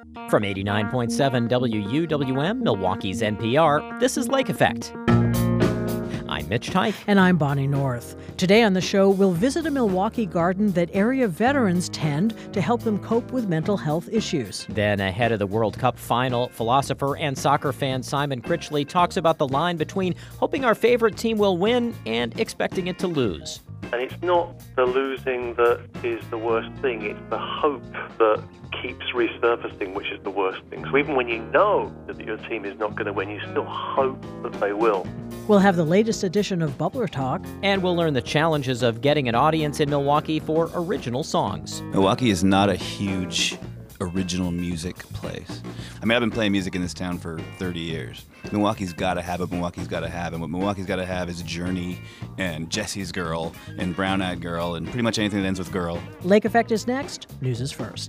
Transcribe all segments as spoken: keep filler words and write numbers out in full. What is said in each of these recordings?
From eighty-nine point seven W U W M, Milwaukee's N P R, this is Lake Effect. I'm Mitch Teich. And I'm Bonnie North. Today on the show, we'll visit a Milwaukee garden that area veterans tend to help them cope with mental health issues. Then, ahead of the World Cup final, philosopher and soccer fan Simon Critchley talks about the line between hoping our favorite team will win and expecting it to lose. And it's not the losing that is the worst thing, it's the hope that keeps resurfacing, which is the worst thing. So even when you know that your team is not going to win, you still hope that they will. We'll have the latest edition of Bubbler Talk. And we'll learn the challenges of getting an audience in Milwaukee for original songs. Milwaukee is not a huge original music place. I mean, I've been playing music in this town for thirty years. Milwaukee's got to have it. Milwaukee's got to have. And what Milwaukee's got to have is Journey and Jesse's Girl and Brown Eyed Girl and pretty much anything that ends with girl. Lake Effect is next. News is first.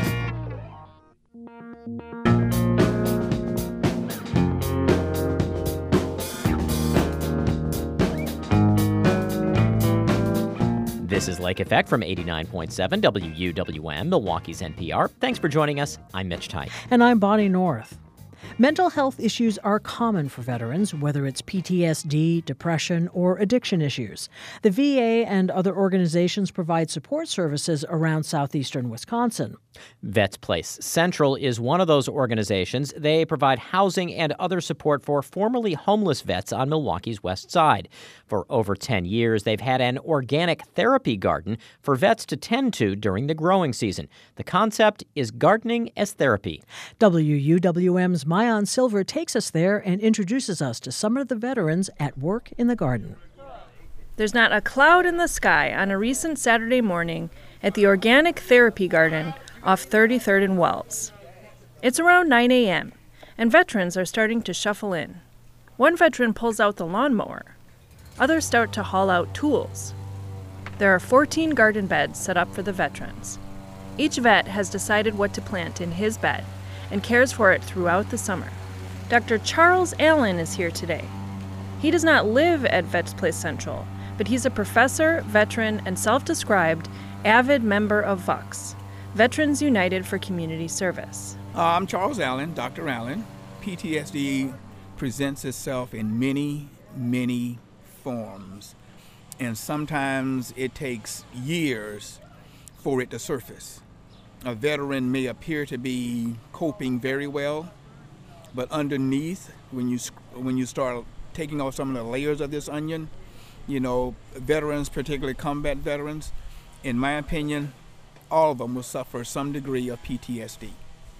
This is Lake Effect from eighty-nine point seven W U W M, Milwaukee's N P R. Thanks for joining us. I'm Mitch Teich. And I'm Bonnie North. Mental health issues are common for veterans, whether it's P T S D, depression, or addiction issues. The V A and other organizations provide support services around southeastern Wisconsin. Vets Place Central is one of those organizations. They provide housing and other support for formerly homeless vets on Milwaukee's west side. For over ten years, they've had an organic therapy garden for vets to tend to during the growing season. The concept is gardening as therapy. W U W M's Mayan Silver takes us there and introduces us to some of the veterans at work in the garden. There's not a cloud in the sky on a recent Saturday morning at the Organic Therapy Garden off thirty-third and Wells. It's around nine a.m., and veterans are starting to shuffle in. One veteran pulls out the lawnmower. Others start to haul out tools. There are fourteen garden beds set up for the veterans. Each vet has decided what to plant in his bed and cares for it throughout the summer. Doctor Charles Allen is here today. He does not live at Vets Place Central, but he's a professor, veteran, and self-described avid member of V U C, Veterans United for Community Service. Uh, I'm Charles Allen, Doctor Allen. P T S D presents itself in many, many forms, and sometimes it takes years for it to surface. A veteran may appear to be coping very well, but underneath, when you when you start taking off some of the layers of this onion, you know, veterans, particularly combat veterans, in my opinion, all of them will suffer some degree of P T S D,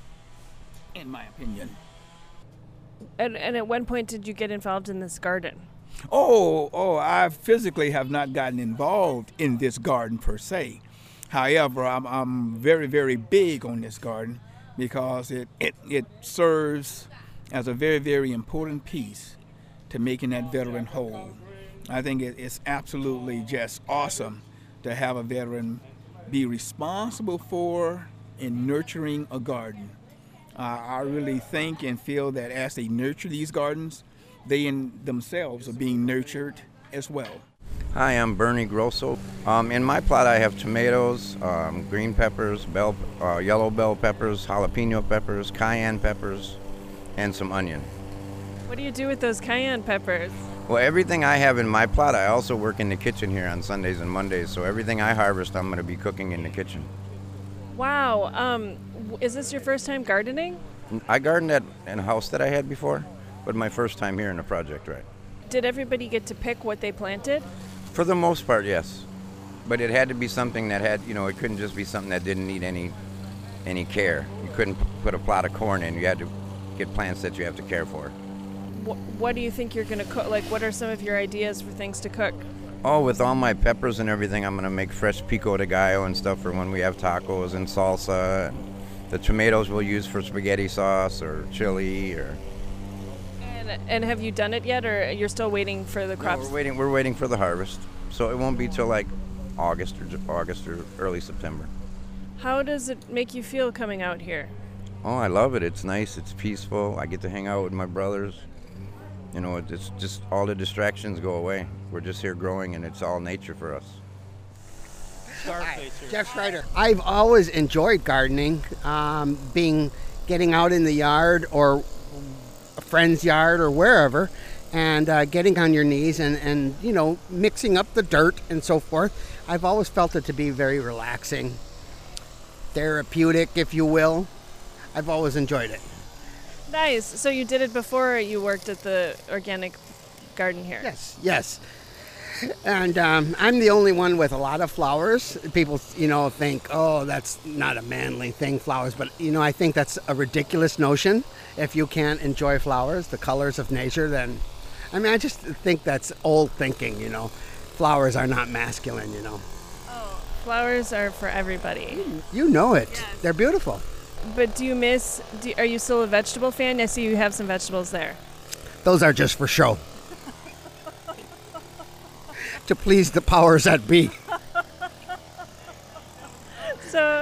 in my opinion. And, and at one point did you get involved in this garden? Oh, oh, I physically have not gotten involved in this garden per se. However, I'm, I'm very, very big on this garden because it, it, it serves as a very, very important piece to making that veteran whole. I think it, it's absolutely just awesome to have a veteran be responsible for and nurturing a garden. Uh, I really think and feel that as they nurture these gardens, they in themselves are being nurtured as well. Hi, I'm Bernie Grosso. Um, in my plot I have tomatoes, um, green peppers, bell, uh, yellow bell peppers, jalapeno peppers, cayenne peppers, and some onion. What do you do with those cayenne peppers? Well, everything I have in my plot, I also work in the kitchen here on Sundays and Mondays, so everything I harvest I'm going to be cooking in the kitchen. Wow, um, is this your first time gardening? I gardened at in a house that I had before, but my first time here in the project, right? Did everybody get to pick what they planted? For the most part, yes. But it had to be something that had, you know, it couldn't just be something that didn't need any any care. You couldn't p- put a plot of corn in. You had to get plants that you have to care for. What, what do you think you're going to cook? Like, what are some of your ideas for things to cook? Oh, with all my peppers and everything, I'm going to make fresh pico de gallo and stuff for when we have tacos and salsa. The tomatoes we'll use for spaghetti sauce or chili or... And, and have you done it yet, or you're still waiting for the crops? No, we're waiting. We're waiting for the harvest, so it won't be till like August or August or early September. How does it make you feel coming out here? Oh, I love it. It's nice. It's peaceful. I get to hang out with my brothers. You know, it's just all the distractions go away. We're just here growing, and it's all nature for us. Hi, Jeff Schreider. I've always enjoyed gardening, um, being getting out in the yard or a friend's yard or wherever, and uh, getting on your knees and, and, you know, mixing up the dirt and so forth. I've always felt it to be very relaxing, therapeutic, if you will. I've always enjoyed it. Nice. So you did it before you worked at the organic garden here? Yes, yes. And um, I'm the only one with a lot of flowers. People, you know, think, oh, that's not a manly thing, flowers. But, you know, I think that's a ridiculous notion. If you can't enjoy flowers, the colors of nature, then, I mean, I just think that's old thinking, you know. Flowers are not masculine, you know. Oh, flowers are for everybody. You know it. Yes. They're beautiful. But do you miss, do, are you still a vegetable fan? I see you have some vegetables there. Those are just for show. To please the powers that be. So,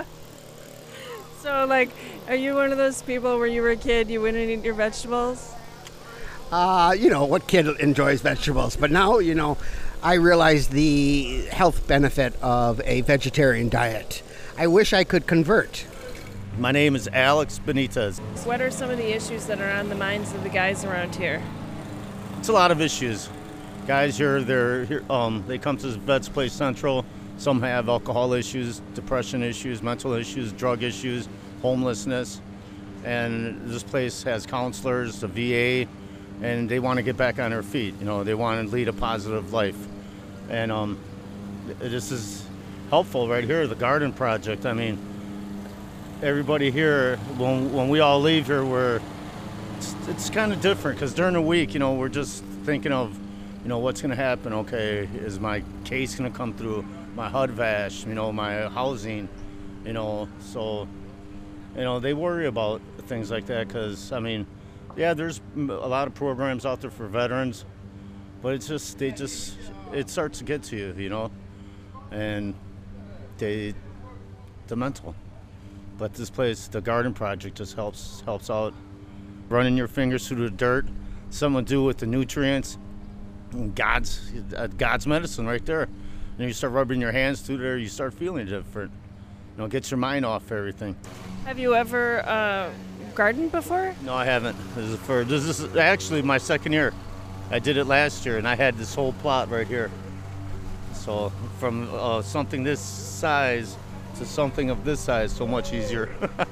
so like, are you one of those people where you were a kid, you wouldn't eat your vegetables? Uh, you know, what kid enjoys vegetables? But now, you know, I realize the health benefit of a vegetarian diet. I wish I could convert. My name is Alex Benitez. What are some of the issues that are on the minds of the guys around here? It's a lot of issues. Guys here, they're here, um, they come to Vets Place Central. Some have alcohol issues, depression issues, mental issues, drug issues, homelessness. And this place has counselors, the V A, and they want to get back on their feet. You know, they want to lead a positive life. And um, this is helpful right here, the garden project. I mean, everybody here, when, when we all leave here, we're, it's, it's kind of different because during the week, you know, we're just thinking of, you know, what's going to happen? Okay, is my case going to come through? My H U D V A S, you know, my housing, you know, so, you know, they worry about things like that because, I mean, yeah, there's a lot of programs out there for veterans, but it's just, they just, it starts to get to you, you know, and they, the mental. But this place, the garden project, just helps helps out. Running your fingers through the dirt, something to do with the nutrients, God's uh, God's medicine right there. And you start rubbing your hands through there, you start feeling different. You know, get your mind off everything. Have you ever uh, gardened before? No, I haven't. This is for this is actually my second year. I did it last year, and I had this whole plot right here. So from uh, something this size to something of this size, so much easier.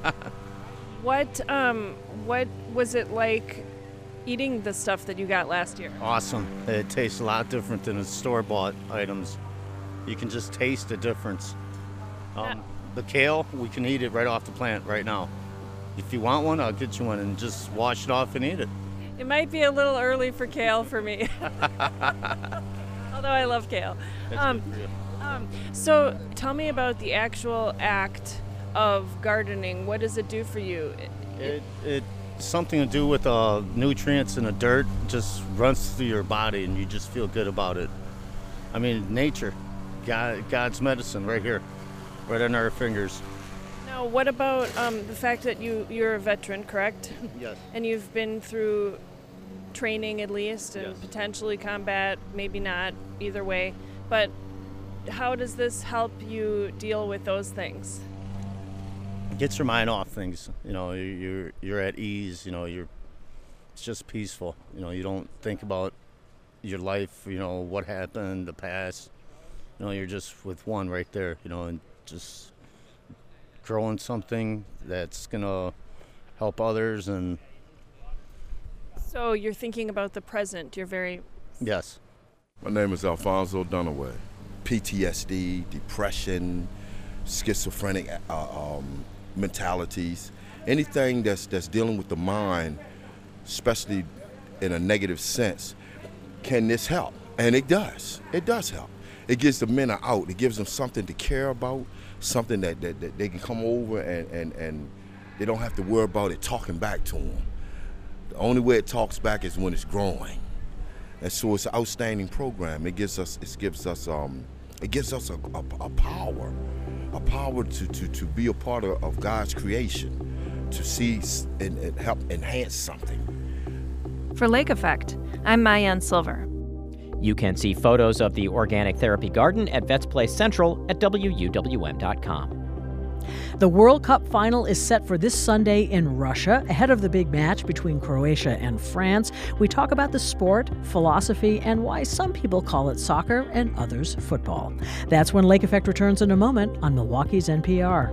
What um, what was it like eating the stuff that you got last year? Awesome. It tastes a lot different than the store-bought items. You can just taste the difference. Um, yeah. The kale, we can eat it right off the plant right now. If you want one, I'll get you one and just wash it off and eat it. It might be a little early for kale for me. Although I love kale. Um, um, so tell me about the actual act of gardening. What does it do for you? It, it, it something to do with uh, nutrients in the dirt. Just runs through your body and you just feel good about it. I mean, nature, God, God's medicine right here, right on our fingers. Now, what about um, the fact that you, you're a veteran, correct? Yes. And you've been through training at least and yes. potentially combat, maybe not, either way. But how does this help you deal with those things? Gets your mind off things. You know, you're you're at ease. You know, you're it's just peaceful. You know, you don't think about your life. You know, what happened, the past. You know, you're just with one right there. You know, and just growing something that's gonna help others. And so you're thinking about the present. You're very yes. My name is Alfonso Dunaway. P T S D, depression, schizophrenic uh, um, mentalities, anything that's that's dealing with the mind, especially in a negative sense, can this help? And it does. It does help. It gives the men an out. It gives them something to care about, something that, that, that they can come over and, and, and they don't have to worry about it talking back to them. The only way it talks back is when it's growing. And so it's an outstanding program. It gives us, it gives us, um, it gives us a, a, a power, a power to, to, to be a part of, of God's creation, to see and, and help enhance something. For Lake Effect, I'm Maayan Silver. You can see photos of the Organic Therapy Garden at Vets Place Central at W U W M dot com. The World Cup final is set for this Sunday in Russia, ahead of the big match between Croatia and France. We talk about the sport, philosophy, and why some people call it soccer and others football. That's when Lake Effect returns in a moment on Milwaukee's N P R.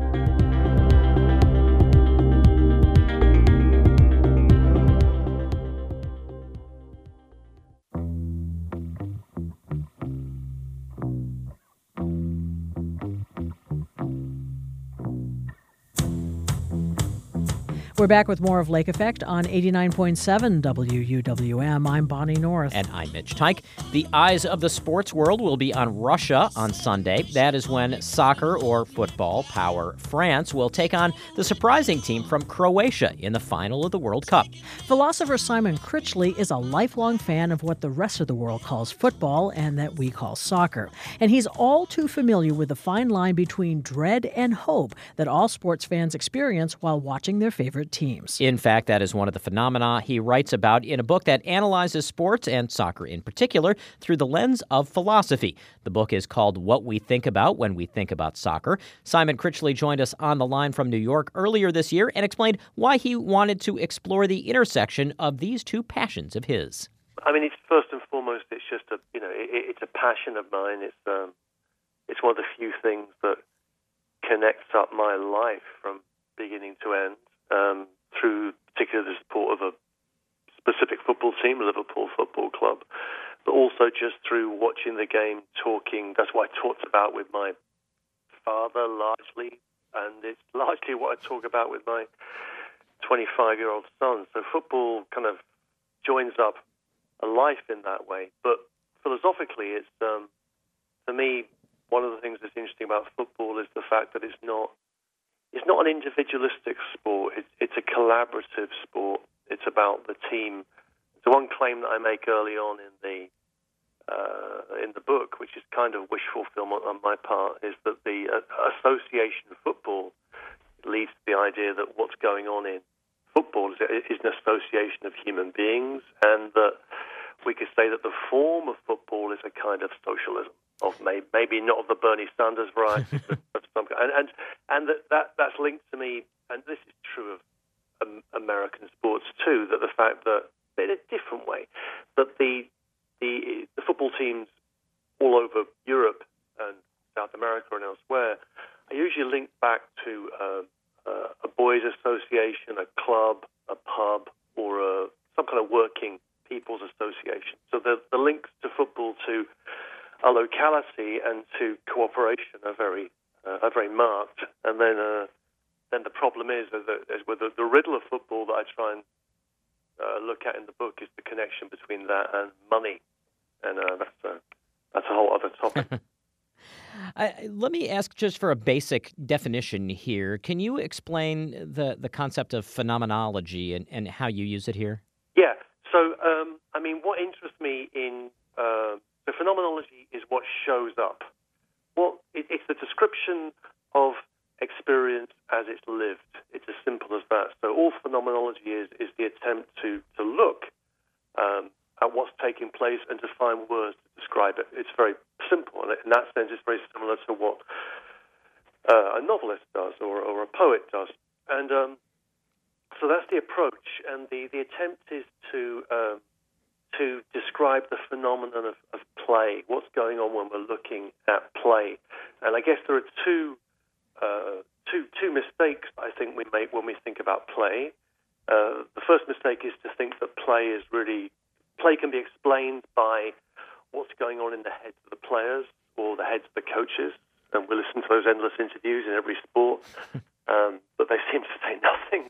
We're back with more of Lake Effect on eighty-nine point seven W U W M. I'm Bonnie North. And I'm Mitch Tyke. The eyes of the sports world will be on Russia on Sunday. That is when soccer, or football power France, will take on the surprising team from Croatia in the final of the World Cup. Philosopher Simon Critchley is a lifelong fan of what the rest of the world calls football and that we call soccer. And he's all too familiar with the fine line between dread and hope that all sports fans experience while watching their favorite teams. In fact, that is one of the phenomena he writes about in a book that analyzes sports, and soccer in particular, through the lens of philosophy. The book is called What We Think About When We Think About Soccer. Simon Critchley joined us on the line from New York earlier this year and explained why he wanted to explore the intersection of these two passions of his. I mean, it's first and foremost, it's just a, you know, it, it's a passion of mine. It's um, it's one of the few things that connects up my life from beginning to end. Um, through particularly the support of a specific football team, Liverpool Football Club, but also just through watching the game, talking. That's what I talked about with my father largely, and it's largely what I talk about with my twenty-five-year-old son. So football kind of joins up a life in that way. But philosophically, it's um, for me, one of the things that's interesting about football is the fact that it's not It's not an individualistic sport. It's, it's a collaborative sport. It's about the team. The one claim that I make early on in the uh, in the book, which is kind of wish fulfillment on my part, is that the uh, association of football leads to the idea that what's going on in football is, is an association of human beings, and that we could say that the form of football is a kind of socialism. Of maybe, maybe not of the Bernie Sanders variety, but of some kind. And, and, and that, that, that's linked to me, and this is true of um, American sports too, that the fact that, in a different way, that the, the, the football teams all over Europe and South America and elsewhere are usually linked back to uh, uh, a boys' association, a club, a pub, or a, some kind of working people's association. So the, the links to football to a locality and to cooperation are very uh, are very marked. And then uh, then the problem is, is, is with the, the riddle of football that I try and uh, look at in the book is the connection between that and money, and uh, that's a that's a whole other topic. I, let me ask just for a basic definition here. Can you explain the, the concept of phenomenology and, and how you use it here? Yeah. So um, I mean, what interests me in uh, the phenomenology is what shows up. Well, it, it's the description of experience as it's lived. It's as simple as that. So all phenomenology is is the attempt to to look um, at what's taking place and to find words to describe it. It's very simple, and in that sense, it's very similar to what uh, a novelist does or, or a poet does. And um, so that's the approach, and the, the attempt is to um, to describe the phenomenon of, of play, what's going on when we're looking at play. And I guess there are two uh, two two mistakes I think we make when we think about play. Uh, the first mistake is to think that play is really play can be explained by what's going on in the heads of the players or the heads of the coaches. And we listen to those endless interviews in every sport, um, but they seem to say nothing.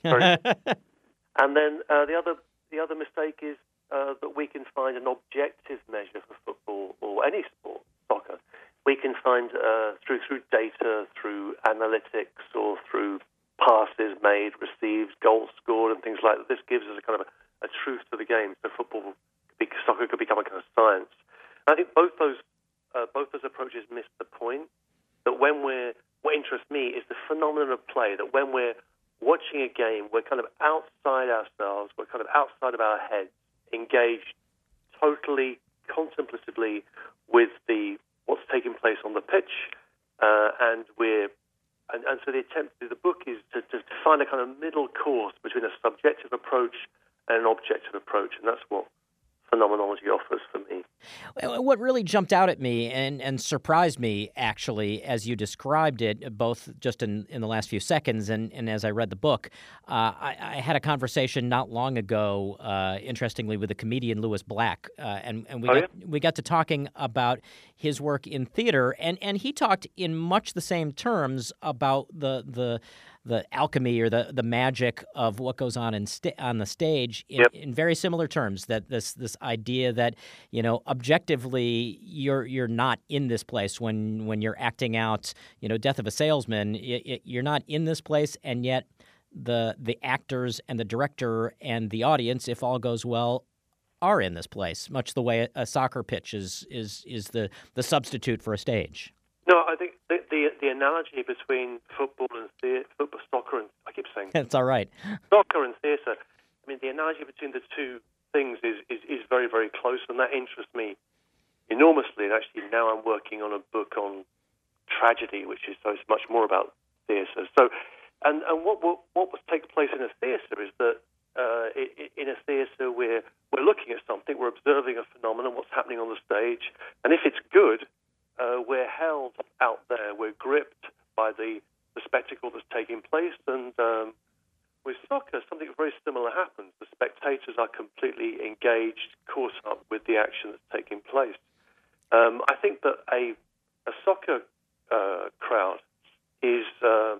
And then uh, the other the other mistake is Uh, that we can find an objective measure for football or any sport, soccer. We can find uh, through through data, through analytics, or through passes made, received, goals scored, and things like that. This gives us a kind of a, a truth to the game. So football, soccer could become a kind of science. And I think both those uh, both those approaches miss the point. That when we're what interests me is the phenomenon of play. That when we're watching a game, we're kind of outside ourselves. We're kind of outside of our heads, engaged totally contemplatively with the what's taking place on the pitch, uh, and we're and, and so the attempt to do the book is to, to find a kind of middle course between a subjective approach and an objective approach, and that's what phenomenology offers for me. What really jumped out at me and, and surprised me, actually, as you described it, both just in, in the last few seconds and, and as I read the book, uh, I, I had a conversation not long ago, uh, interestingly, with the comedian Lewis Black, uh, and, and we, oh, got, yeah? we got to talking about his work in theater, and, and he talked in much the same terms about the the the alchemy or the, the magic of what goes on in sta- on the stage in, yep. in very similar terms. That this this idea that, you know, objectively you're you're not in this place when when you're acting out, you know, Death of a Salesman. It, it, you're not in this place, and yet the the actors and the director and the audience, if all goes well, are in this place. Much the way a soccer pitch is is is the the substitute for a stage. No, I think the, the the analogy between football and theatre, football, soccer, and I keep saying That's all right. Soccer and theatre. I mean, the analogy between the two things is, is, is very, very close, and that interests me enormously. And actually, now I'm working on a book on tragedy, which is so it's much more about theatre. So, and and what what what takes place in a theatre is that uh, in a theatre we're we're looking at something, we're observing a phenomenon, what's happening on the stage, and if it's good. Uh, we're held out there. We're gripped by the, the spectacle that's taking place. And um, with soccer, something very similar happens. The spectators are completely engaged, caught up with the action that's taking place. Um, I think that a, a soccer uh, crowd is um,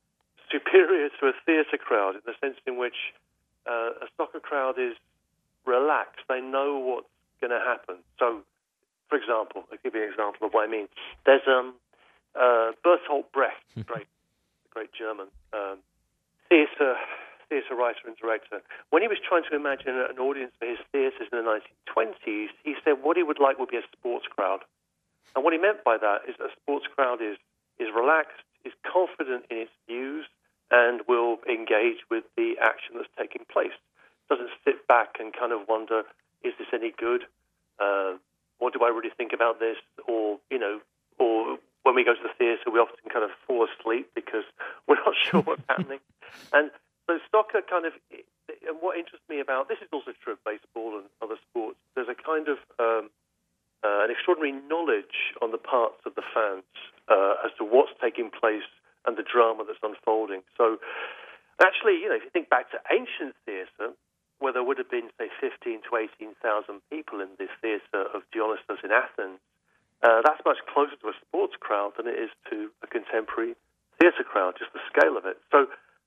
superior to a theatre crowd in the sense in which uh, a soccer crowd is relaxed. They know what's going to happen. So, for example, I'll give you an example of what I mean. There's um, uh, Bertolt Brecht, great, great German um, theatre theatre writer and director. When he was trying to imagine an audience for his theatres in the nineteen twenties, he said what he would like would be a sports crowd. And what he meant by that is that a sports crowd is is relaxed, is confident in its views, and will engage with the action that's taking place. Doesn't sit back and kind of wonder, is this any good? Uh, What do I really think about this? Or, you know, or when we go to the theatre, we often kind of fall asleep because we're not sure what's happening. And so soccer kind of, and what interests me about, this is also true of baseball and other sports, there's a kind of um, uh, an extraordinary knowledge on the parts of the fans uh, as to what's taking place and the drama that's unfolding. So actually, you know, if you think back to ancient theatre, where there would have been, say, fifteen to eighteen thousand people in this theatre of Dionysus in Athens, uh, that's much closer to a sports crowd than it is to a contemporary theatre crowd, just the scale of it. So,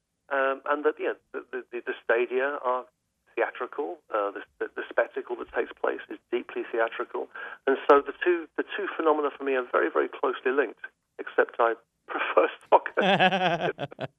um, and that, you know, the, the, the stadia are theatrical. Uh, the, the, the spectacle that takes place is deeply theatrical, and so the two the two phenomena for me are very, very closely linked. Except I prefer soccer.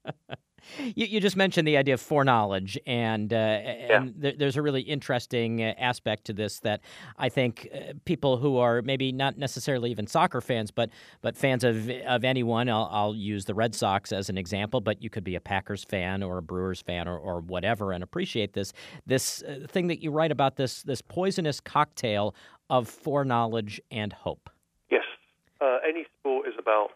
You, you just mentioned the idea of foreknowledge, and, uh, yeah. and there, there's a really interesting uh, aspect to this that I think uh, people who are maybe not necessarily even soccer fans, but but fans of of anyone, I'll, I'll use the Red Sox as an example, but you could be a Packers fan or a Brewers fan or, or whatever and appreciate this this uh, thing that you write about, this this poisonous cocktail of foreknowledge and hope. Yes. Uh, any sport is about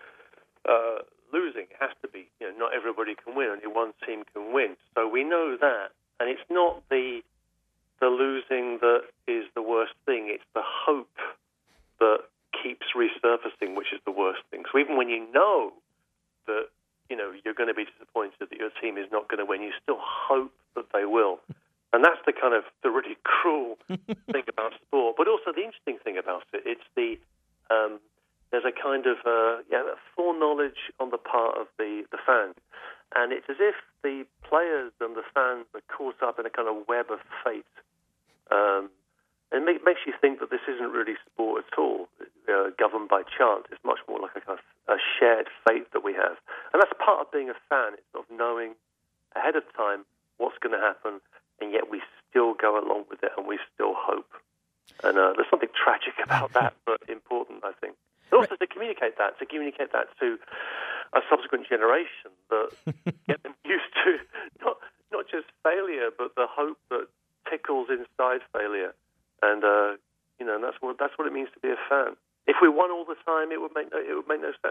uh, losing. It has to be. You know, not everybody can win. Only one team can win. So we know that, and it's not the the losing that is the worst thing. It's the hope that keeps resurfacing, which is the worst thing. So even when you know that, you know, you're going to be disappointed that your team is not going to win, you still hope that they will. And that's the kind of the really cruel thing about sport. But also the interesting thing about it, it's the um, there's a kind of uh, yeah, foreknowledge on the part of the, the fans. And it's as if the players and the fans are caught up in a kind of web of fate. Um, and it make, makes you think that this isn't really sport at all, uh, governed by chance. It's much more like a kind of a shared fate that we have. And that's part of being a fan. It's sort of knowing ahead of time what's going to happen, and yet we still go along with it and we still hope. And uh, there's something tragic about that, but important, I think. And also to communicate that, to communicate that to a subsequent generation, that get them used to not not just failure, but the hope that tickles inside failure. And uh, you know, and that's what that's what it means to be a fan. If we won all the time, it would make no, it would make no sense.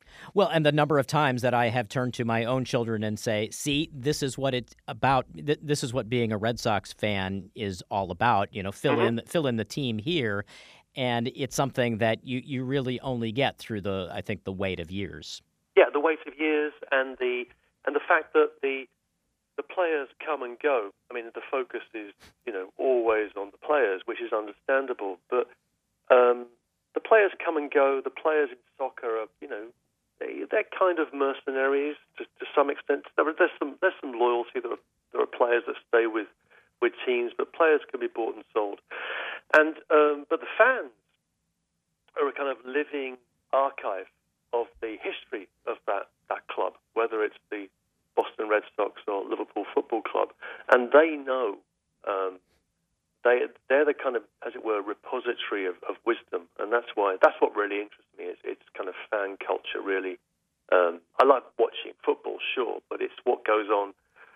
Well, and the number of times that I have turned to my own children and say, see, this is what it's about. Th- this is what being a Red Sox fan is all about. You know, fill Mm-hmm. in fill in the team here. And it's something that you, you really only get through the, I think, the weight of years. Yeah, the weight of years and the and the fact that the the players come and go. I mean, the focus is, you know, always on the players, which is understandable. But um, the players come and go. The players in soccer are, you know, they, they're kind of mercenaries to, to some extent. There, there's some there's some loyalty. There are, there are players that stay with, with teams, but players can be bought and sold. And um, but the fans are a kind of living archive of the history of that, that club, whether it's the Boston Red Sox or Liverpool Football Club, and they know um, they they're the kind of, as it were, repository of, of wisdom, and that's why that's what really interests me. Is it's kind of fan culture, really. Um, I like watching football, sure, but it's what goes on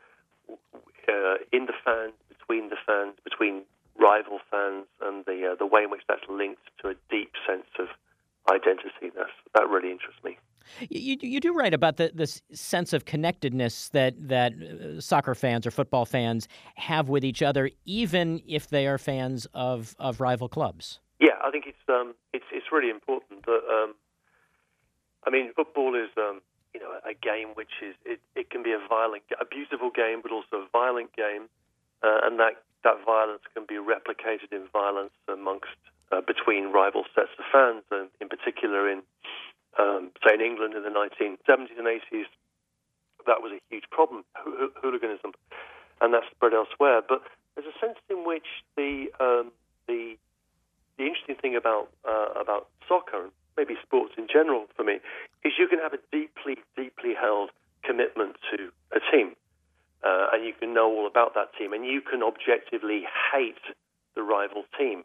uh, in the fans, between the fans, between rival fans, and the uh, the way in which that's linked to a deep sense of identity. That's, that really interests me. You you do write about the this sense of connectedness that that uh, soccer fans or football fans have with each other, even if they are fans of, of rival clubs. Yeah, I think it's um it's it's really important that um I mean football is um you know a game which is it, it can be a violent, a beautiful game, but also a violent game, uh, and that that violence can be replicated in violence amongst uh, between rival sets of fans, and in particular in um, say in England in the nineteen seventies and eighties, that was a huge problem, ho- hooliganism, and that spread elsewhere. But there's a sense in which the um, the the interesting thing about uh, about soccer, and maybe sports in general for me, is you can have a deeply, deeply held commitment to a team. Uh, and you can know all about that team, and you can objectively hate the rival team.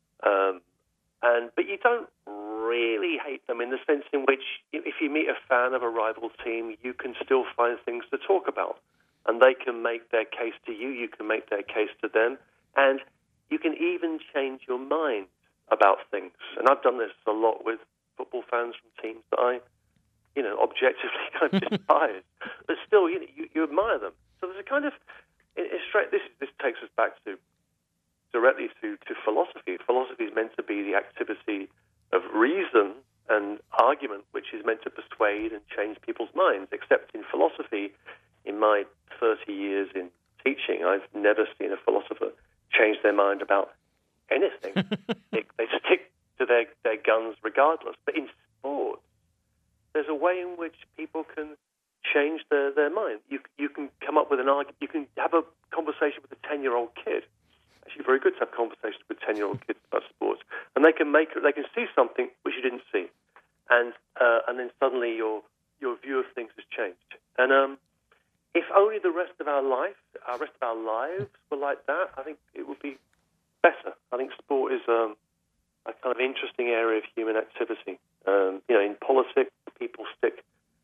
Um, and but you don't really hate them in the sense in which if you meet a fan of a rival team, you can still find things to talk about. And they can make their case to you, you can make their case to them, and you can even change your mind about things. And I've done this a lot with football fans from teams that I, you know, objectively kind of despise. But still, you know, you, you admire them. So there's a kind of, it's straight, this this takes us back to directly to, to philosophy. Philosophy is meant to be the activity of reason and argument, which is meant to persuade and change people's minds. Except in philosophy, in my thirty years in teaching, I've never seen a philosopher change their mind about anything. they, they stick to their, their guns regardless. But in sports, there's a way in which people can change their, their mind. You you can come up with an argument. You can have a conversation with a ten-year-old kid. Actually, very good to have conversations with ten-year-old kids about sports, and they can make they can see something which you didn't see, and uh, and then suddenly your your view of things has changed. And um, if only the rest of our life, our rest of our lives were like that, I think it would be better. I think sport is um, a kind of interesting area of human activity. Um, you know, in politics, people stick,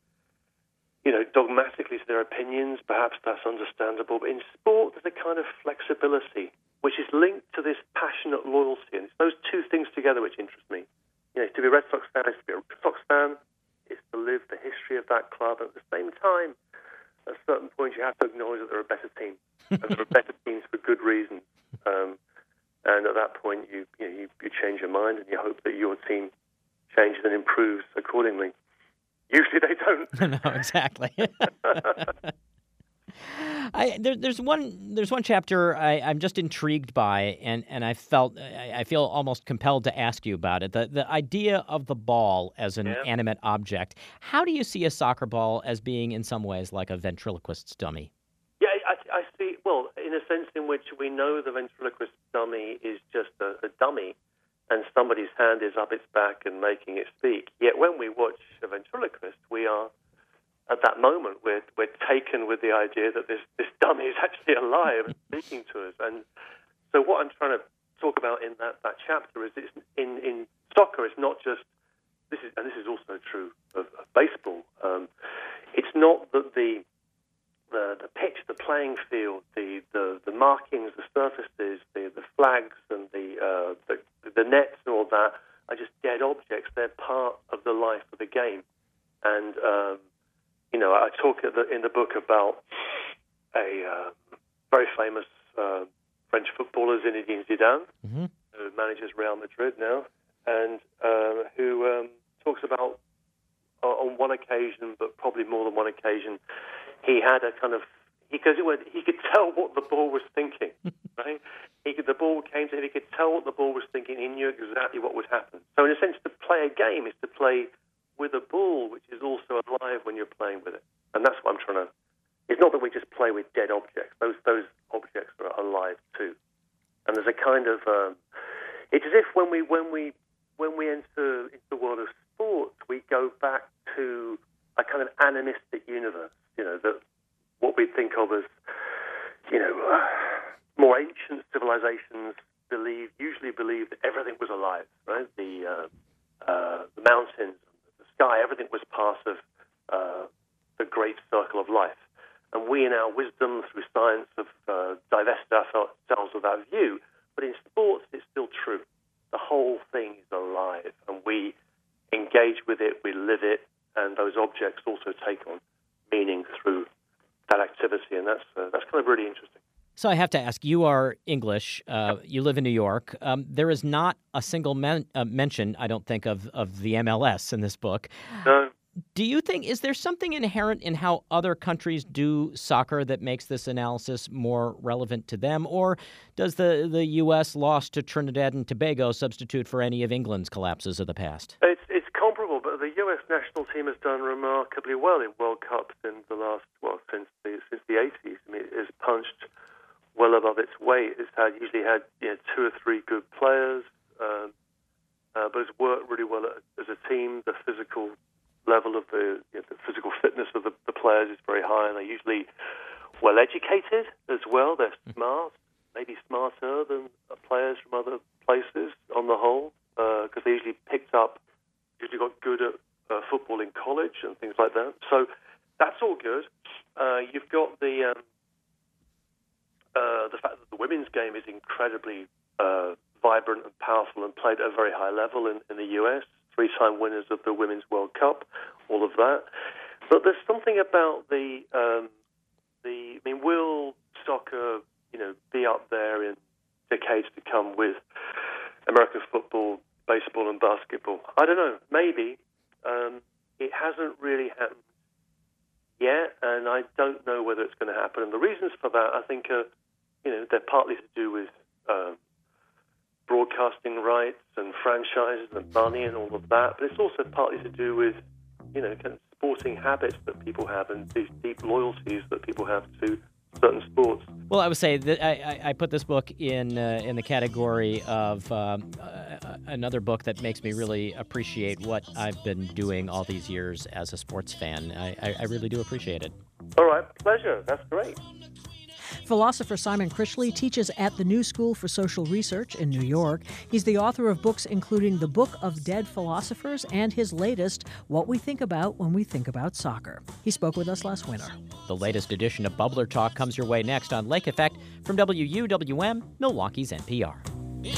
you know, dogmatically to their opinions. Perhaps that's understandable. But in sport, there's a kind of flexibility which is linked to this passionate loyalty. And it's those two things together which interest me. You know, to be a Red Sox fan is to be a Red Sox fan. It's to live the history of that club. And at the same time, at a certain point, you have to acknowledge that there are better teams. And there are better teams for good reasons. Um, and at that point, you, you, know, you, you change your mind and you hope that your team changes and improves accordingly. Usually they don't. No, exactly. I, there, there's one there's one chapter I, I'm just intrigued by, and, and I felt I, I feel almost compelled to ask you about it. The the idea of the ball as an yeah. animate object. How do you see a soccer ball as being in some ways like a ventriloquist's dummy? Yeah, I, I see. Well, in a sense in which we know the ventriloquist dummy is just a, a dummy, and somebody's hand is up its back and making it speak. Yet when we watch a ventriloquist, we are, at that moment, we're, we're taken with the idea that this, this dummy is actually alive and speaking to us. And so what I'm trying to talk about in that, that chapter is it's in, in soccer, it's not just, this is, and this is also true of, of baseball, um, it's not that the, the the pitch, the playing field, the, the, the markings, the surfaces, the, the flags and the, uh, the the nets and all that are just dead objects. They're part of the life of the game. And, um, you know, I talk in the, in the book about a uh, very famous uh, French footballer, Zinedine Zidane, mm-hmm. who manages Real Madrid now, and uh, who um, talks about, uh, on one occasion, but probably more than one occasion, he had a kind of, he, cause it was, he could tell what the ball was thinking, right? He could, the ball came to him, he could tell what the ball was thinking, he knew exactly what would happen. So in a sense, to play a game is to play with a ball, which is also alive when you're playing with it. And that's what I'm trying to, it's not that we just play with dead objects. Those those objects are alive too. And there's a kind of, um, it's as if when we when we when we enter into the world of sports, we go back to a kind of animistic universe. You know, that what we think of as, you know, uh, more ancient civilizations believe usually believed that everything was alive, right? The uh, uh, the mountains, the sky, everything was part of uh, the great circle of life. And we, in our wisdom, through science, have uh, divested ourselves of that view. But in sports, it's still true. The whole thing is alive, and we engage with it, we live it, and those objects also take on meaning through that activity, and that's uh, that's kind of really interesting. So I have to ask, you are English, uh, you live in New York. Um, there is not a single men- uh, mention, I don't think, of, of the M L S in this book. No. Do you think, is there something inherent in how other countries do soccer that makes this analysis more relevant to them? Or does the, the U S loss to Trinidad and Tobago substitute for any of England's collapses of the past? It's, it's comparable, but the U S national team has done remarkably well in World Cups in the last, well, since the, since the eighties. I mean, it has punched well above its weight. It's had, usually had you know, two or three good players, um, uh, but it's worked really well as a team. The physical level of the, you know, the physical fitness of the, the players is very high, and they're usually well educated as well. They're smart, maybe smarter than players from other places on the whole, because uh, they usually picked up, usually got good at uh, football in college and things like that. So that's all good. Uh, you've got the um, uh, the fact that the women's game is incredibly uh, vibrant and powerful and played at a very high level in, in the U S. Three-time winners of the Women's World Cup, all of that. But there's something about the, um, the. I mean, will soccer, you know, be up there in decades to come with American football, baseball, and basketball? I don't know. Maybe. Um, it hasn't really happened yet, and I don't know whether it's going to happen. And the reasons for that, I think, are, you know, they're partly to do with Um, broadcasting rights and franchises and money and all of that, but it's also partly to do with, you know, kind of sporting habits that people have and these deep loyalties that people have to certain sports. Well, I would say that I, I put this book in uh, in the category of um, uh, another book that makes me really appreciate what I've been doing all these years as a sports fan. I, I, I really do appreciate it. All right, pleasure. That's great. Philosopher Simon Critchley teaches at the New School for Social Research in New York. He's the author of books including The Book of Dead Philosophers and his latest, What We Think About When We Think About Soccer. He spoke with us last winter. The latest edition of Bubbler Talk comes your way next on Lake Effect from W U W M, Milwaukee's N P R.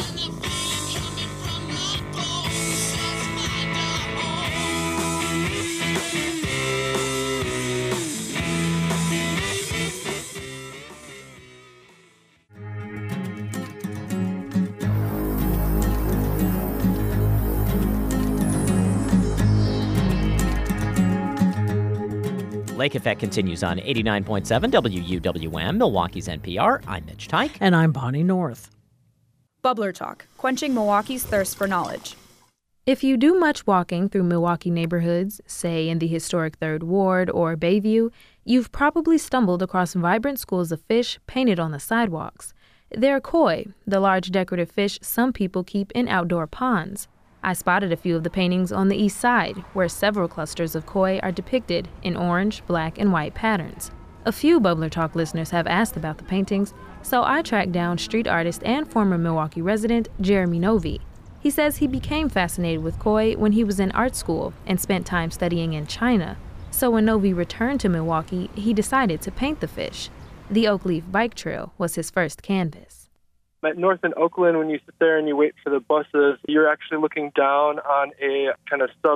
Lake Effect continues on eighty-nine point seven W U W M, Milwaukee's N P R. I'm Mitch Tyke. And I'm Bonnie North. Bubbler Talk, quenching Milwaukee's thirst for knowledge. If you do much walking through Milwaukee neighborhoods, say in the historic Third Ward or Bayview, you've probably stumbled across vibrant schools of fish painted on the sidewalks. They're koi, the large decorative fish some people keep in outdoor ponds. I spotted a few of the paintings on the east side, where several clusters of koi are depicted in orange, black, and white patterns. A few Bubbler Talk listeners have asked about the paintings, so I tracked down street artist and former Milwaukee resident Jeremy Novi. He says he became fascinated with koi when he was in art school and spent time studying in China. So when Novi returned to Milwaukee, he decided to paint the fish. The Oak Leaf Bike Trail was his first canvas. At North and Oakland, when you sit there and you wait for the buses, you're actually looking down on a kind of sub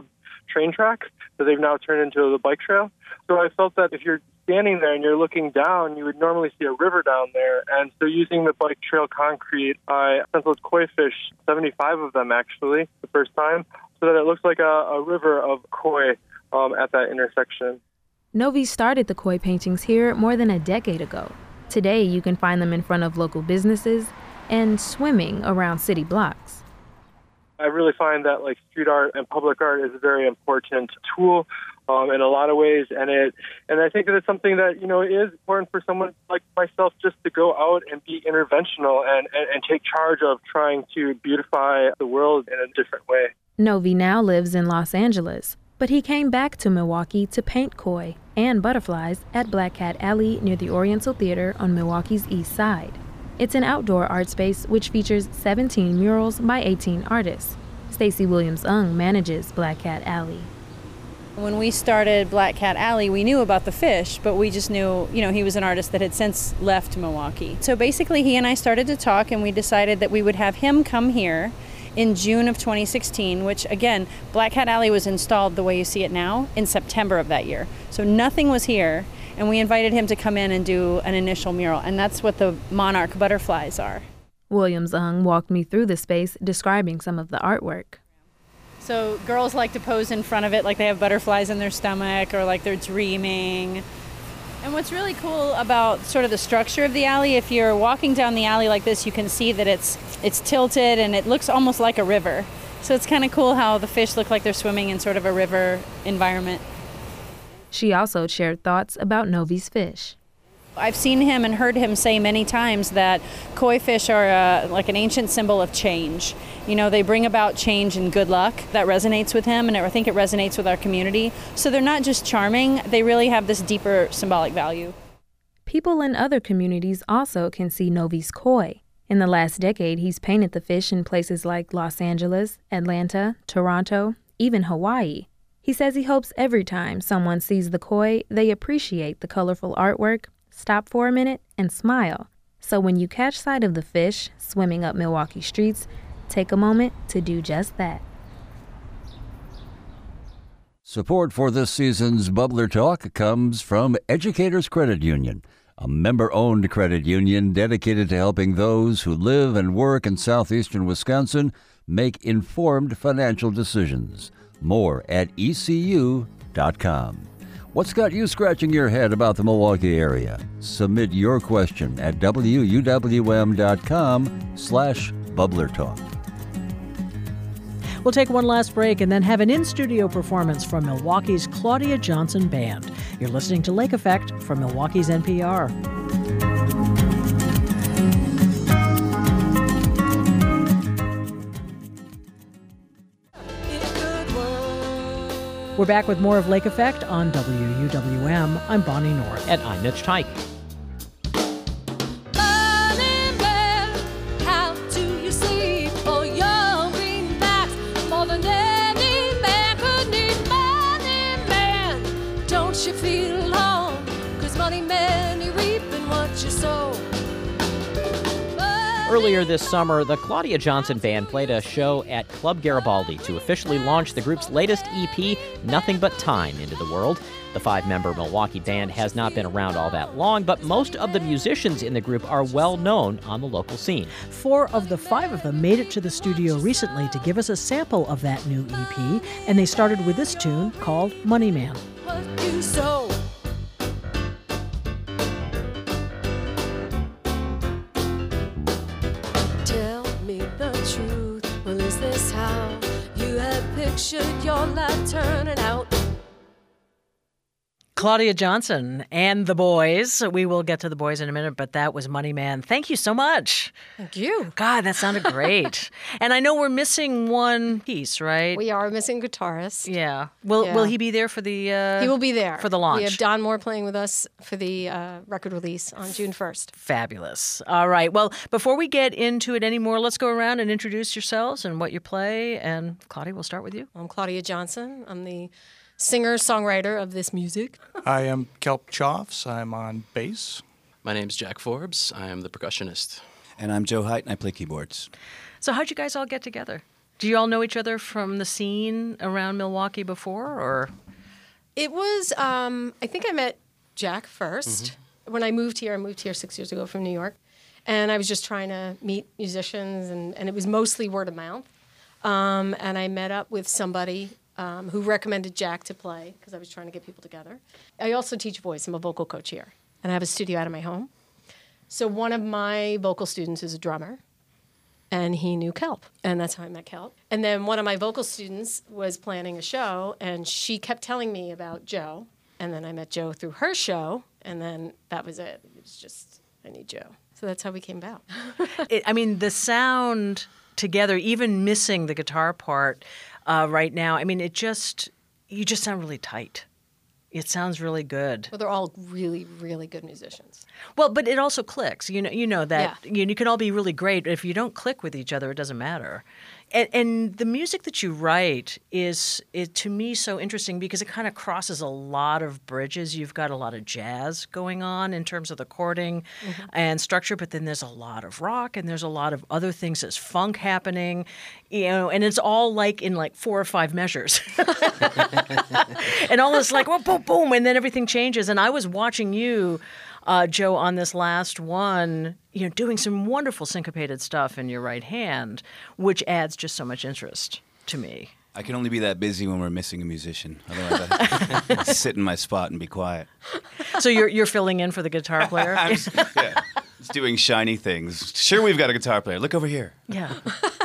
train track that they've now turned into the bike trail. So I felt that if you're standing there and you're looking down, you would normally see a river down there. And so using the bike trail concrete, I sent those koi fish, seventy-five of them actually, the first time, so that it looks like a, a river of koi um, at that intersection. Novi started the koi paintings here more than a decade ago. Today, you can find them in front of local businesses and swimming around city blocks. I really find that like street art and public art is a very important tool um, in a lot of ways, and it and I think that it's something that you know is important for someone like myself just to go out and be interventional and, and, and take charge of trying to beautify the world in a different way. Novi now lives in Los Angeles, but he came back to Milwaukee to paint koi and butterflies at Black Cat Alley near the Oriental Theater on Milwaukee's east side. It's an outdoor art space which features seventeen murals by eighteen artists. Stacy Williams-Ung manages Black Cat Alley. When we started Black Cat Alley, we knew about the fish, but we just knew, you know, he was an artist that had since left Milwaukee. So basically he and I started to talk, and we decided that we would have him come here in June of twenty sixteen, which again, Black Cat Alley was installed the way you see it now in September of that year. So nothing was here, and we invited him to come in and do an initial mural, and that's what the monarch butterflies are. Williams-Ung walked me through the space, describing some of the artwork. So girls like to pose in front of it like they have butterflies in their stomach or like they're dreaming. And what's really cool about sort of the structure of the alley, if you're walking down the alley like this, you can see that it's it's tilted and it looks almost like a river. So it's kind of cool how the fish look like they're swimming in sort of a river environment. She also shared thoughts about Novi's fish. I've seen him and heard him say many times that koi fish are uh, like an ancient symbol of change. You know, they bring about change and good luck. That resonates with him, and I think it resonates with our community. So they're not just charming, they really have this deeper symbolic value. People in other communities also can see Novi's koi. In the last decade, he's painted the fish in places like Los Angeles, Atlanta, Toronto, even Hawaii. He says he hopes every time someone sees the koi, they appreciate the colorful artwork, stop for a minute, and smile. So when you catch sight of the fish swimming up Milwaukee streets, take a moment to do just that. Support for this season's Bubbler Talk comes from Educators Credit Union, a member-owned credit union dedicated to helping those who live and work in southeastern Wisconsin make informed financial decisions. More at E C U dot com. What's got you scratching your head about the Milwaukee area? Submit your question at W U W M dot com slash Bubbler Talk. We'll take one last break and then have an in-studio performance from Milwaukee's Claudia Johnson Band. You're listening to Lake Effect from Milwaukee's N P R. We're back with more of Lake Effect on W U W M. I'm Bonnie North. And I'm Mitch Tyke. Earlier this summer, the Claudia Johnson Band played a show at Club Garibaldi to officially launch the group's latest E P, Nothing But Time, into the world. The five-member Milwaukee band has not been around all that long, but most of the musicians in the group are well known on the local scene. Four of the five of them made it to the studio recently to give us a sample of that new E P, and they started with this tune called Money Man. What you sow. Pictured your life turning out. Claudia Johnson and the boys. We will get to the boys in a minute, but that was Money Man. Thank you so much. Thank you. God, that sounded great. And I know we're missing one piece, right? We are missing guitarist. Yeah. Will yeah. Will he be there for the uh, He will be there. For the launch. We have Don Moore playing with us for the uh, record release on June first. Fabulous. All right. Well, before we get into it anymore, let's go around and introduce yourselves and what you play. And Claudia, we'll start with you. I'm Claudia Johnson. I'm the singer-songwriter of this music. I am Kelp Choffs. I'm on bass. My name's Jack Forbes. I am the percussionist. And I'm Joe Height, and I play keyboards. So how'd you guys all get together? Do you all know each other from the scene around Milwaukee before, or? It was, um, I think I met Jack first. Mm-hmm. When I moved here, I moved here six years ago from New York. And I was just trying to meet musicians, and, and it was mostly word of mouth. Um, and I met up with somebody um, who recommended Jack to play, because I was trying to get people together. I also teach voice. I'm a vocal coach here. And I have a studio out of my home. So one of my vocal students is a drummer, and he knew Kelp. And that's how I met Kelp. And then one of my vocal students was planning a show, and she kept telling me about Joe. And then I met Joe through her show, and then that was it. It was just, I need Joe. So that's how we came about. it, I mean, the sound together, even missing the guitar part uh, right now, I mean, it just, you just sound really tight. It sounds really good. Well, they're all really, really good musicians. Well, but it also clicks. You know, you know that Yeah. you, you can all be really great. If you don't click with each other, it doesn't matter. And, and the music that you write is, it, to me, so interesting because it kind of crosses a lot of bridges. You've got a lot of jazz going on in terms of the chording Mhm. and structure, but then there's a lot of rock and there's a lot of other things. There's funk happening, you know, and it's all like in like four or five measures. And all this like, well, boom, boom, and then everything changes. And I was watching you, uh, Joe, on this last one, you know, doing some wonderful syncopated stuff in your right hand, which adds just so much interest to me. I can only be that busy when we're missing a musician. Otherwise, I have to sit in my spot and be quiet. So you're you're filling in for the guitar player? I'm just, yeah, just doing shiny things. Sure, we've got a guitar player. Look over here. Yeah.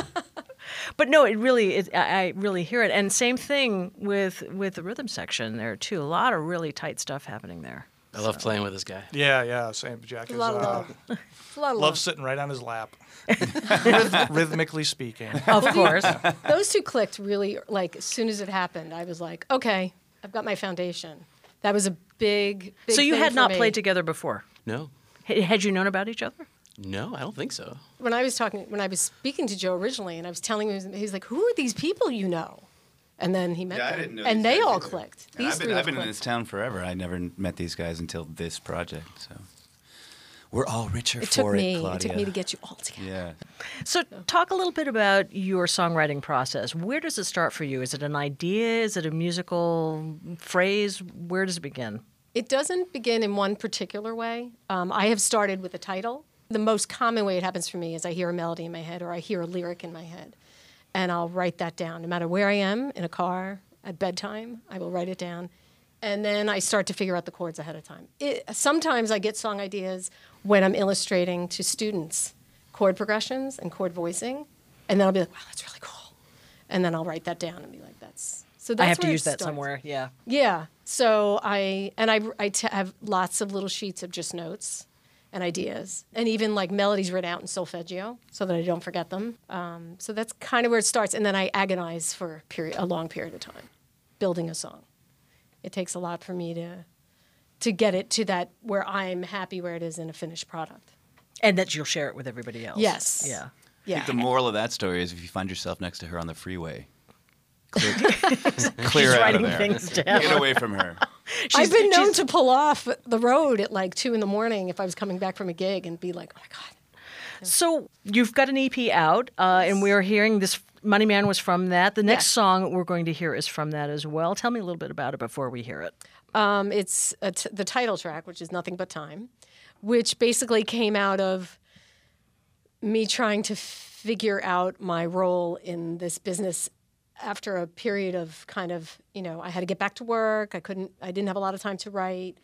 But no, it really, it, I I really hear it. And same thing with with the rhythm section there, too. A lot of really tight stuff happening there. I love playing with this guy. Yeah, yeah, same. Jack A is, lot of uh, love. A lot of love love. sitting right on his lap, Rhyth- rhythmically speaking. Of course. Those two clicked really, like, as soon as it happened, I was like, okay, I've got my foundation. That was a big, big So you thing had for not me. played together before? No. H- Had you known about each other? No, I don't think so. When I was talking, when I was speaking to Joe originally, and I was telling him, he's like, who are these people you know? And then he met Yeah, I them. didn't know and these they guys all either. clicked. And These I've been, three I've have been in clicked. this town forever. I never met these guys until this project. So we're all richer It for took it, me. It Claudia. took me to get you all together. Yeah. So talk a little bit about your songwriting process. Where does it start for you? Is it an idea? Is it a musical phrase? Where does it begin? It doesn't begin in one particular way. Um, I have started with a title. The most common way it happens for me is I hear a melody in my head or I hear a lyric in my head. And I'll write that down. No matter where I am, in a car, at bedtime, I will write it down. And then I start to figure out the chords ahead of time. It, sometimes I get song ideas when I'm illustrating to students chord progressions and chord voicing. And then I'll be like, wow, that's really cool. And then I'll write that down and be like, that's... So that's I have to where it use that starts. somewhere, yeah. Yeah. So I, and I, I t- have lots of little sheets of just notes and ideas, and even like melodies written out in solfeggio so that I don't forget them. Um, so that's kind of where it starts. And then I agonize for a, period, a long period of time, building a song. It takes a lot for me to, to get it to that where I'm happy where it is in a finished product. And that you'll share it with everybody else. Yes. Yeah. I Yeah. think the moral of that story is if you find yourself next to her on the freeway, clear, clear She's out writing of there. things down. Get away from her. I've been known she's- to pull off the road at like two in the morning if I was coming back from a gig and be like, oh my God. So you've got an E P out, uh, and we are hearing this. Money Man was from that. The next Yes. song we're going to hear is from that as well. Tell me a little bit about it before we hear it. Um, it's a t- the title track, which is Nothing But Time, which basically came out of me trying to figure out my role in this business after a period of kind of, you know, I had to get back to work. I couldn't, I didn't have a lot of time to write,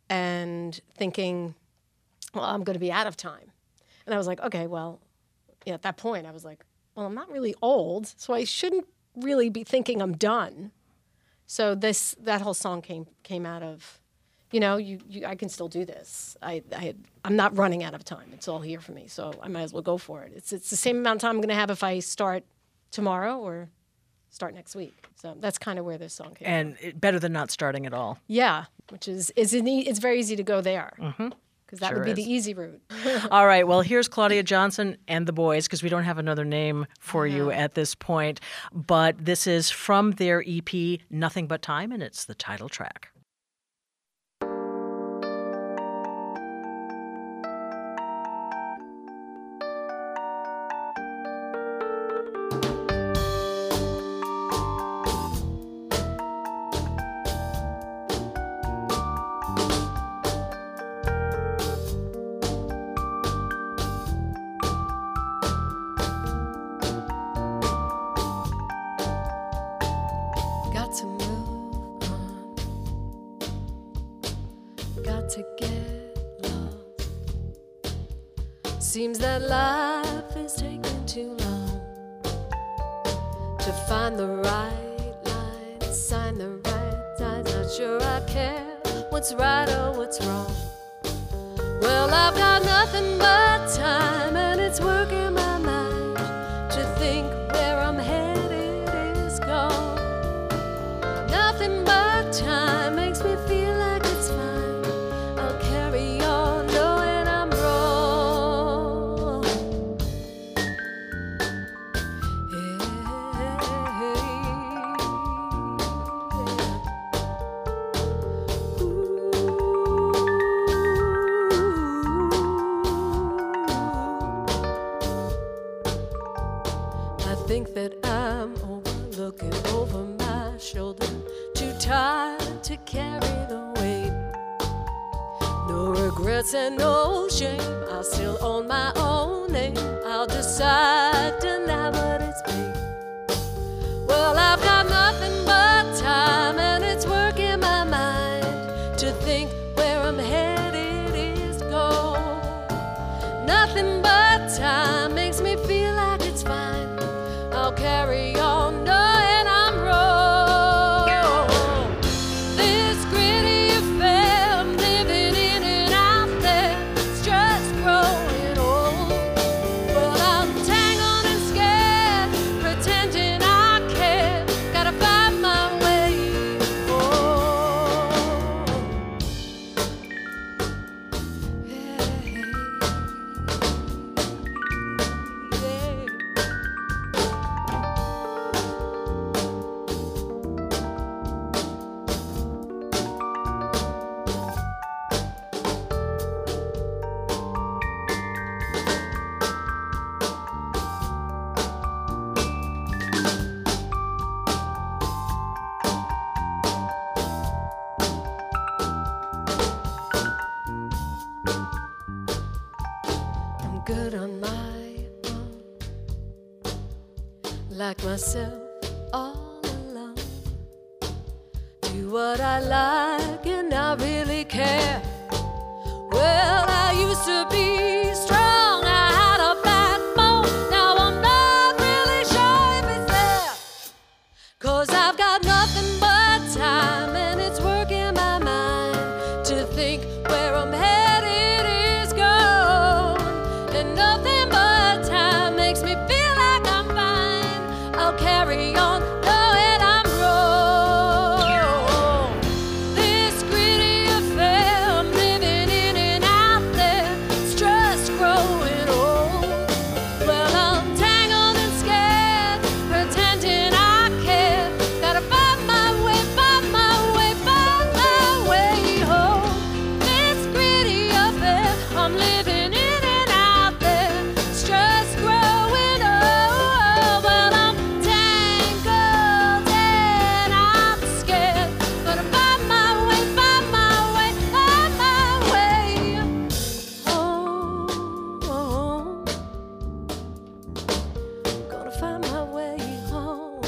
and thinking, well, I'm going to be out of time. And I was like, okay, well, yeah, at that point, I was like, well, I'm not really old, so I shouldn't really be thinking I'm done. So this that whole song came came out of, you know, you, you I can still do this. I, I I'm not running out of time. It's all here for me, so I might as well go for it. It's it's the same amount of time I'm going to have if I start tomorrow or start next week. So that's kind of where this song came. And it, better than not starting at all. Yeah, which is is an e- it's very easy to go there Mm-hmm. because that Sure would be is. the easy route. All right, well, here's Claudia Johnson and the Boys, because we don't have another name for you at this point. But this is from their E P, Nothing But Time, and it's the title track. to get lost. Seems that life is taking too long to find the right line, sign the right signs. Not sure I care what's right or what's wrong. Well, I've got nothing but time, and it's working my mind to think where I'm headed is gone. Nothing but time makes me feel like it's fine. I'll carry on knowing I'm wrong. I think that I'm overlooking over my shoulder, too tired to carry the weight. No regrets and no shame, I'll still own my own name. I'll decide tonight what it's been. Well, I've got nothing but time, and it's working my mind to think where I'm headed is gone. Nothing but time makes me feel like it's fine. I'll carry on knowing I'm wrong. This gritty affair I'm living in and out there, it's just growing old. Well, I'm tangled and scared, pretending I care. Gotta find my way home. Yeah. I'm good on my own, like myself all alone. Do what I like and not really care. Well, I used to be strong, I had a backbone. Now I'm not really sure if it's there, 'cause I've got nothing but time, and it's working my mind to think where I'm headed is gone. And nothing but time makes me feel like I'm fine. I'll carry on knowing I'm wrong. This gritty affair I'm living in and out there, it's just growing old. Well, I'm tangled and scared, pretending I care. Gotta find my way, find my way, find my way home. This gritty affair I'm living in and out there, it's just growing old. Well, I'm tangled and I'm scared. Gotta find my way, find my way, find my way home. Gonna find my way home.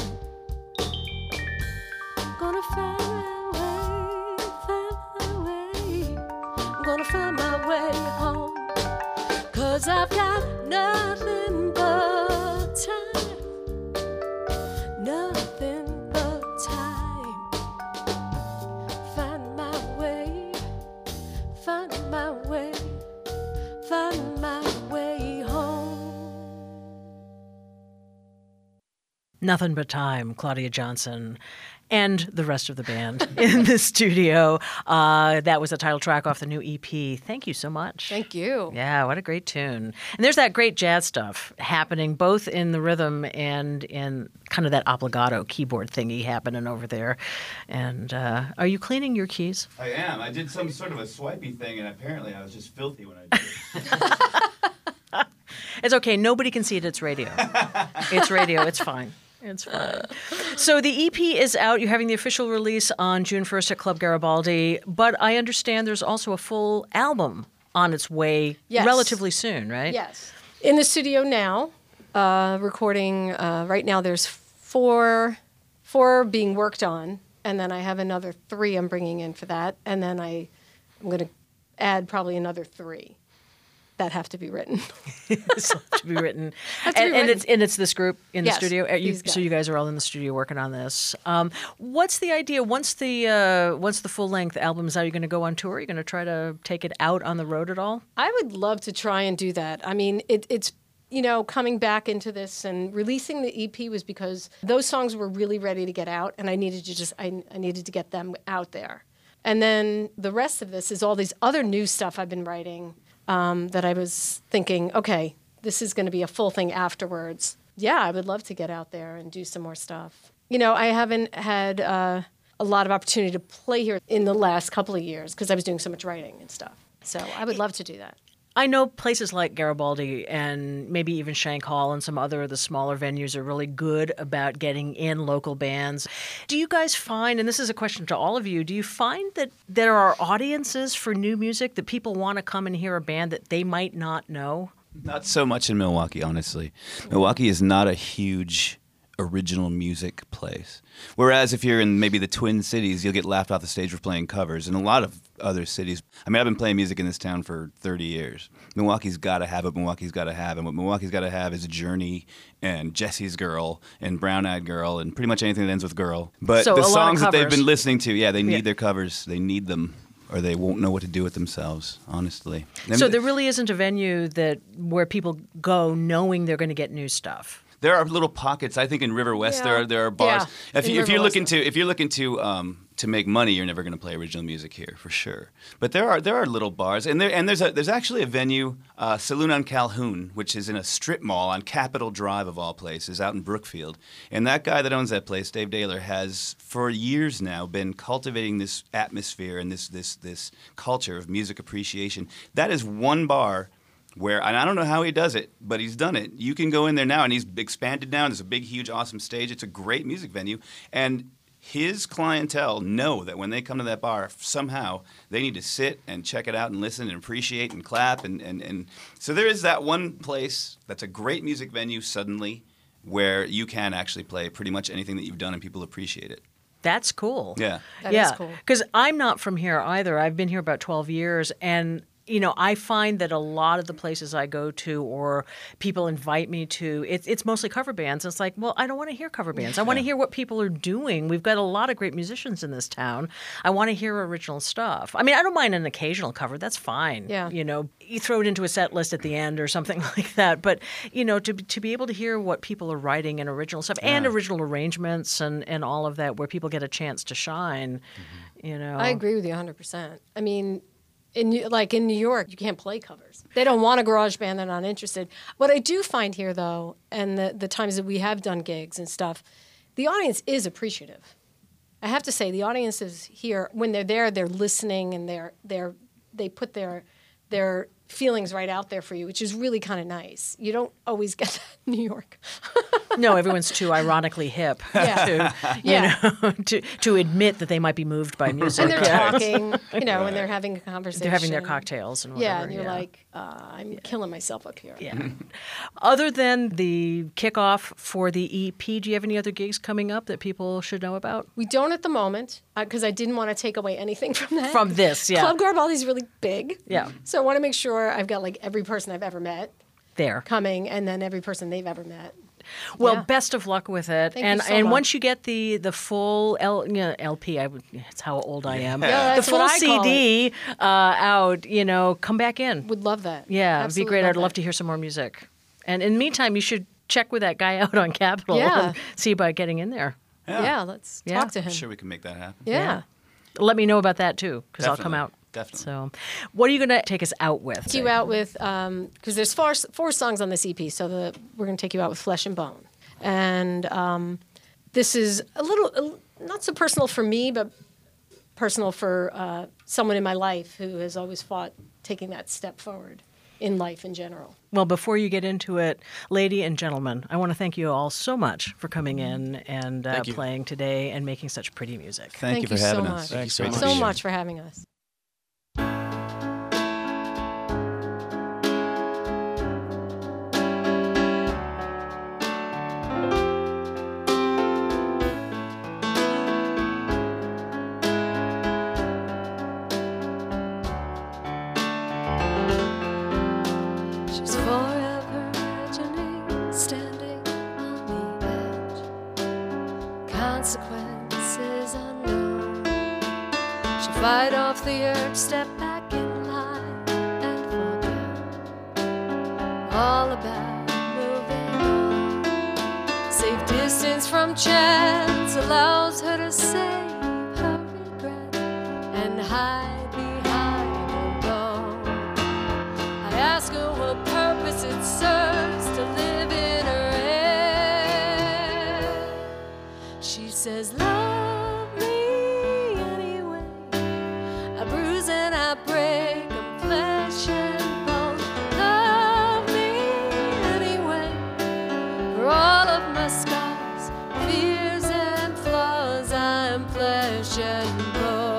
Gonna find my way, find my way. I'm gonna find my way home. 'Cause I've got nothing but time. Nothing but time. Find my way, find my way, find my way home. Nothing But Time, Claudia Johnson, and the rest of the band in the studio. Uh, that was the title track off the new E P. Thank you so much. Thank you. Yeah, what a great tune. And there's that great jazz stuff happening both in the rhythm and in kind of that obligato keyboard thingy happening over there. And uh, are you cleaning your keys? I am. I did some sort of a swipey thing, and apparently I was just filthy when I did it. It's okay. Nobody can see it. It's radio. It's radio. It's fine. It's fine. So the E P is out. You're having the official release on June first at Club Garibaldi. But I understand there's also a full album on its way Yes. relatively soon, right? Yes. In the studio now, uh, recording. Uh, right now, there's four, four being worked on, and then I have another three I'm bringing in for that, and then I, I'm going to add probably another three that have to be written. So to be written. Have to and, be and written. it's and it's this group in Yes, the studio. Uh, You, these so you guys are all in the studio working on this. Um, what's the idea? Once the uh, once the full length album is out, are you going to go on tour? Are you going to try to take it out on the road at all? I would love to try and do that. I mean, it, it's, you know, coming back into this and releasing the E P was because those songs were really ready to get out, and I needed to just, I, I needed to get them out there. And then the rest of this is all these other new stuff I've been writing um, that I was thinking, okay, this is going to be a full thing afterwards. Yeah, I would love to get out there and do some more stuff. You know, I haven't had uh, a lot of opportunity to play here in the last couple of years because I was doing so much writing and stuff. So I would love to do that. I know places like Garibaldi and maybe even Shank Hall and some other of the smaller venues are really good about getting in local bands. Do you guys find, and this is a question to all of you, do you find that there are audiences for new music, that people want to come and hear a band that they might not know? Not so much in Milwaukee, honestly. Milwaukee is not a huge original music place. Whereas if you're in maybe the Twin Cities, you'll get laughed off the stage for playing covers. In a lot of other cities, I mean, I've been playing music in this town for thirty years. Milwaukee's got to have what Milwaukee's got to have. And what Milwaukee's got to have is Journey and Jesse's Girl and Brown Eyed Girl and pretty much anything that ends with girl. But So the a lot of songs that they've covers. been listening to, yeah, they need Yeah. their covers. They need them, or they won't know what to do with themselves, honestly. So there really isn't a venue that where people go knowing they're going to get new stuff. There are little pockets. I think in River West Yeah. there are there are bars. Yeah, If in you if River you're West. looking to if you're looking to um, to make money, you're never going to play original music here for sure. But there are there are little bars, and there and there's a there's actually a venue, uh, Saloon on Calhoun, which is in a strip mall on Capitol Drive of all places, out in Brookfield. And that guy that owns that place, Dave Daler, has for years now been cultivating this atmosphere and this this this culture of music appreciation. That is one bar where, and I don't know how he does it, but he's done it. You can go in there now, and he's expanded now. There's a big, huge, awesome stage. It's a great music venue. And his clientele know that when they come to that bar, somehow they need to sit and check it out and listen and appreciate and clap. And, and, and so there is that one place that's a great music venue suddenly where you can actually play pretty much anything that you've done and people appreciate it. That's cool. Yeah. That is yeah. cool. Because I'm not from here either. I've been here about twelve years, and you know, I find that a lot of the places I go to or people invite me to, it's it's mostly cover bands. It's like, well, I don't want to hear cover bands. I want to hear what people are doing. We've got a lot of great musicians in this town. I want to hear original stuff. I mean, I don't mind an occasional cover. That's fine. Yeah. You know, you throw it into a set list at the end or something like that. But, you know, to to be able to hear what people are writing and original stuff and Yeah. original arrangements and, and all of that where people get a chance to shine, you know. I agree with you one hundred percent. I mean, in New- like in New York, you can't play covers. They don't want a garage band. They're not interested. What I do find here, though, and the, the times that we have done gigs and stuff, the audience is appreciative. I have to say, the audience is here. When they're there, they're listening, and they're they're they put their their feelings right out there for you, which is really kind of nice. You don't always get that in New York. No, everyone's too ironically hip Yeah. to, you Yeah. know, to to admit that they might be moved by music. And they're Yeah. talking, you know, and they're having a conversation. They're having their cocktails and whatever. Yeah, and you're yeah. like, uh, I'm killing myself up here. Yeah. Other than the kickoff for the E P, do you have any other gigs coming up that people should know about? We don't at the moment, because I didn't want to take away anything from that. From this, yeah. Club Garibaldi's really big. Yeah. So I want to make sure I've got like every person I've ever met There. coming, and then every person they've ever met. Well, Yeah. best of luck with it. Thank you and so and much. once you get the the full L, you know, L P, I would, it's how old I am. Yeah, that's the full what I call C D uh, out, you know, come back in. Would love that. Yeah, it'd be Absolutely great. love I'd love that. to hear some more music. And in the meantime, you should check with that guy out on Capitol Yeah. and see about getting in there. Yeah, let's Yeah. talk to him. I'm sure we can make that happen. Yeah. Let me know about that too, because I'll come Definitely. out. Definitely. So, what are you going to take us out with? Take you out with, because there's four, four songs on this E P, so the, we're going to take you out with Flesh and Bone. And um, this is a little, a, not so personal for me, but personal for uh, someone in my life who has always fought taking that step forward in life in general. Well, before you get into it, lady and gentlemen, I want to thank you all so much for coming in and uh, Thank you. playing today and making such pretty music. Thank, you for having so us. much. It's so great to much. be So here. much for having us. She's forever imagining standing on the edge. Consequences unknown. She'll fight off the urge, step back in line, and forget all about moving on. Safe distance from chance allows her to save her regret and hide behind alone. I ask her what purpose it serves to live in her head. She says, love me anyway. I bruise and I break, I'm flesh and bone. Love me anyway. For all of my scars, fears and flaws, I'm flesh and bone.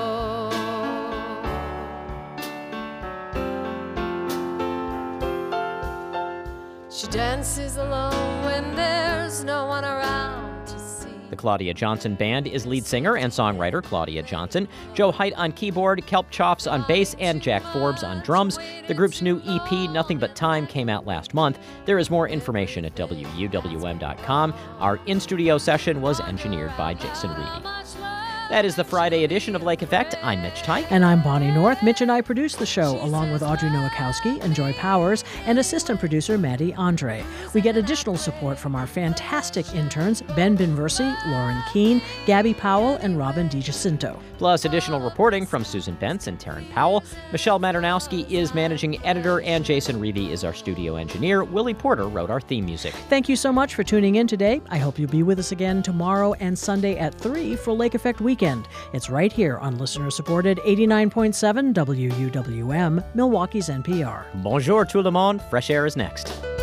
She dances alone when there's no one around to see. The Claudia Johnson Band is lead singer and songwriter Claudia Johnson, Joe Height on keyboard, Kelp Chops on bass, and Jack Forbes on drums. The group's new E P, Nothing But Time, came out last month. There is more information at W U W M dot com. Our in-studio session was engineered by Jason Reedy. That is the Friday edition of Lake Effect. I'm Mitch Tyke. And I'm Bonnie North. Mitch and I produce the show, along with Audrey Nowakowski and Joy Powers, and assistant producer Maddie Andre. We get additional support from our fantastic interns, Ben Binversi, Lauren Keene, Gabby Powell, and Robin DiGiacinto. Plus additional reporting from Susan Bentz and Taryn Powell. Michelle Maternowski is managing editor, and Jason Reedy is our studio engineer. Willie Porter wrote our theme music. Thank you so much for tuning in today. I hope you'll be with us again tomorrow and Sunday at three for Lake Effect Weekend. It's right here on listener-supported eighty-nine point seven W U W M, Milwaukee's N P R. Bonjour tout le monde. Fresh Air is next.